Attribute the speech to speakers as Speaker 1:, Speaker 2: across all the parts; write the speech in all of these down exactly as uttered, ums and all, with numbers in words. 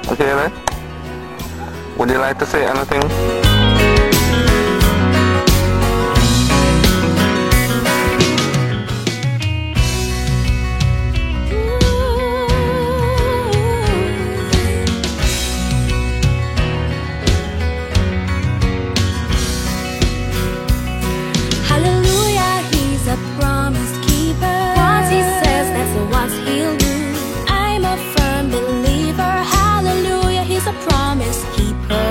Speaker 1: Okay then. Would you like to say anything?
Speaker 2: Hallelujah, he's a promise keeper. What he says, that's what he'll do. I'm a firm believer. Hallelujah, he's a promise keeper.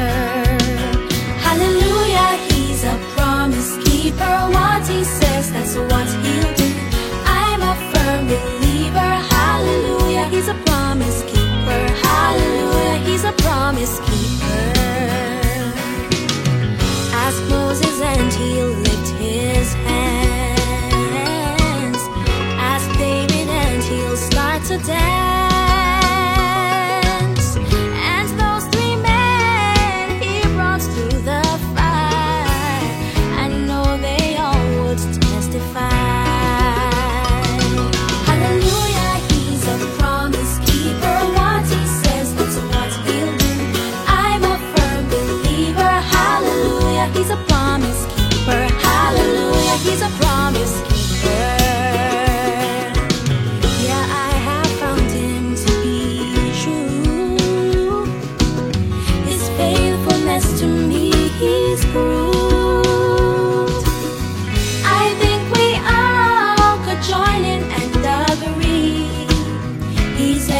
Speaker 2: Hallelujah, he's a promise keeper. What he says, that's what he'll do. I'm a firm believer. Hallelujah, he's a promise keeper. Hallelujah, he's a promise keeper. Ask Moses and he'll lift his hands. Ask David and he'll start to dance. And those three men he brought through the fire, I know they all would testify. Hallelujah, he's a promise keeper. What he says, that's what he'll do. I'm a firm believer. Hallelujah, he's a promise keeper. Hallelujah, he's a promise keeper. Yeah, I have found him to be true. His faithfulness to me he's proved. I think we all could join in and agree. He's